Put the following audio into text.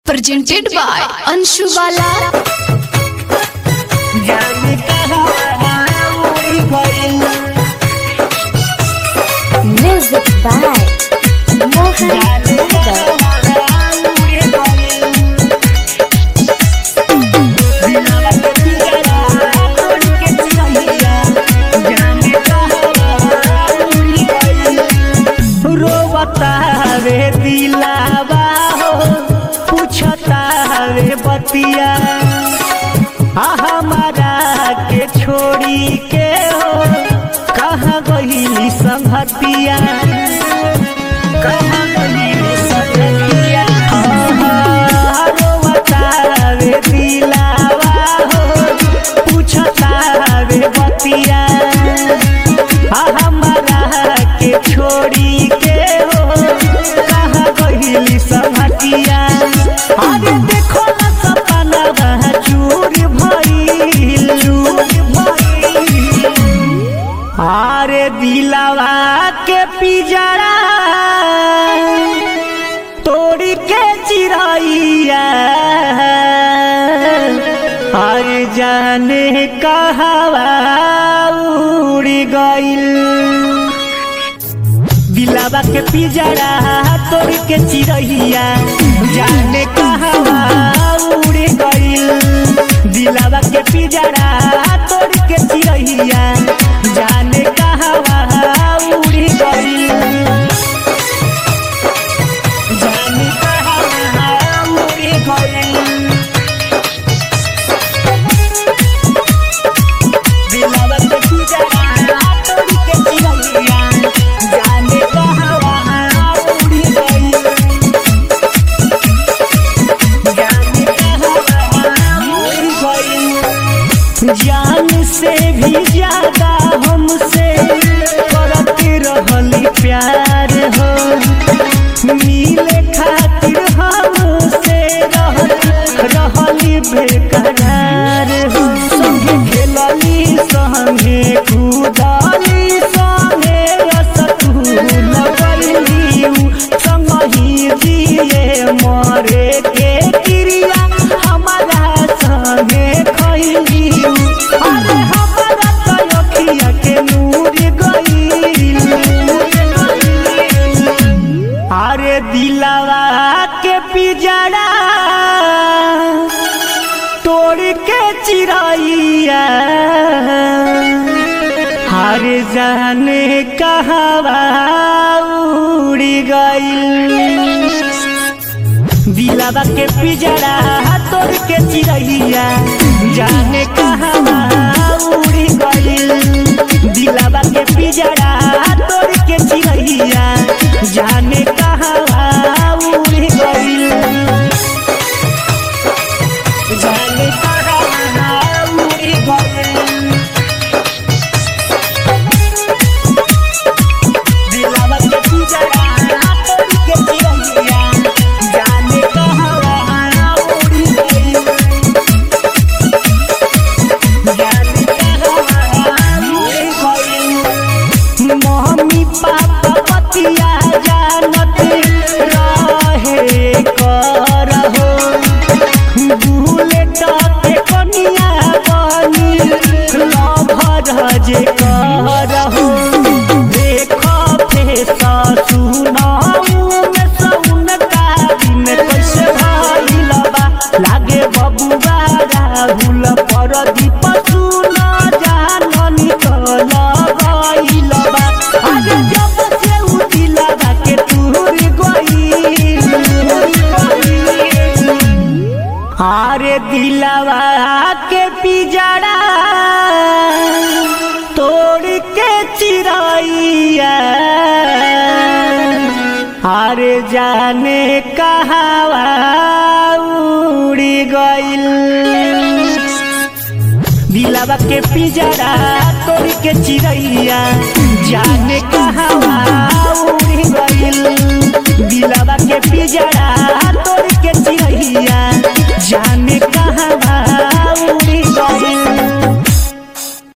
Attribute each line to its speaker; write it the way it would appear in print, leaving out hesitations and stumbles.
Speaker 1: presented by Anshu Bala.
Speaker 2: Music by Mohan Yadav.
Speaker 3: रोवतावे दिलावा हो पूछतावे बतिया हमारा के छोड़ी के हो कहाँ गई संगतिया कहाँ गई संगतिया रोवतावे दिलावा हो पूछतावे बतिया हमारा के छोड़ी के हो कहाँ गइली संगतिया अरे देखो ना सपना चूर भइल अरे दिलवा के पिजरा तोड़ के चिरैया अरे जाने कहवा उड़ गइल दिलावा के पिजरा तोड़ के चिरैया जाने कहवा उड़ गइल दिलावा के पिजरा तोड़ के चिरैया जाने कहवा उड़ गइल जाने कहवा उड़ गइल दिलावा के पिजरा तोड़ के चिरैया जाने कहवा उड़ गइल जाने कहवा उड़ गइल जान से भी ज्यादा हमसे करते रहली प्यार हो मिले खातिर हमसे रहली बेकरार हो संगे खेलली संगे कूदली संगे रसगुल गइली संगही जिए मरे के क्रिया हमारा संगे खइली अरे हमारा तयखिया के नूर गइल अरे दिलवा के पिजरा तोड़ के चिरैया हर जाने कहवा उड़ गइल दिलवा के पिजरा तोड़ के चिरैया जाने कहवा उड़ गइल दिलवा के पिजरा तोड़ के चिरैया जाने कहवा उड़ गइल जाने कहवा उड़ गइल दिलवा के पिजरा तोड़ के चिरैया जाने कहवा उड़ गइल जाने कहवा उड़ गइल मम्मी पापा पतिया जानत रहे करहो बुलेट के कनिया बनी लभर जे करहो देखो फेसा सुनाऊ में सौन का दिन कैसे भइल बा लागे बबुआ राहुल परदीप सुन जाननी चल गइल बा अरे जब से उ दिलवा के टूर गइल अरे दिलवा के पिजरा तोड़ के चिरैया अरे जाने कहवा उड़ गइल दिलवा के पिजरा तोड़ के चिरैया जाने कहवा